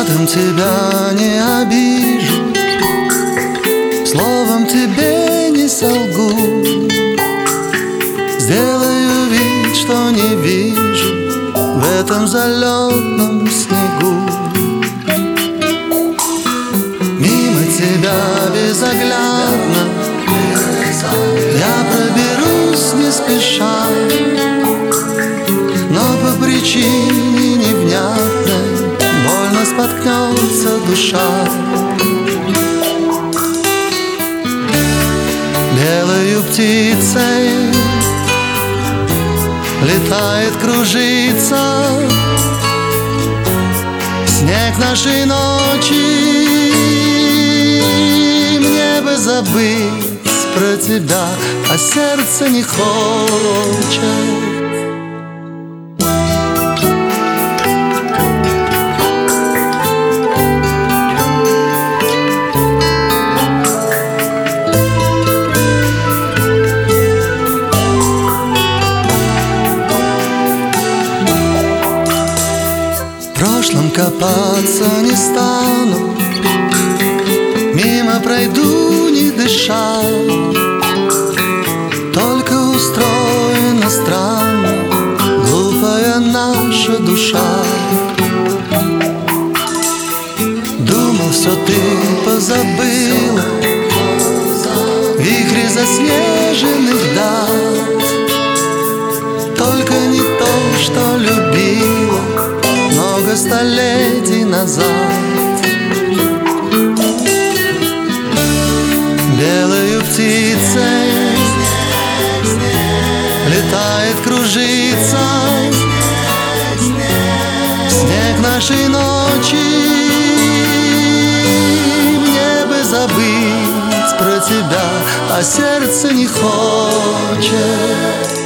Взглядом тебя не обижу, словом тебе не солгу. Сделаю вид, что не вижу в этом залетном снегу. Мимо тебя безоглядно я проберусь не спеша, но по причине невнятной больно споткнется душа. Белою птицей летает, кружится снег нашей ночи. Мне бы забыть про тебя, а сердце не хочет. В прошлом копаться не стану, мимо пройду не дыша. Только устроена странно глупая наша душа. Думал, все ты позабыла, вихри заснеженных дат. Только не то, что любила много столетий назад. Белою птицей летает, кружится снег нашей ночи. Мне бы забыть про тебя, а сердце не хочет.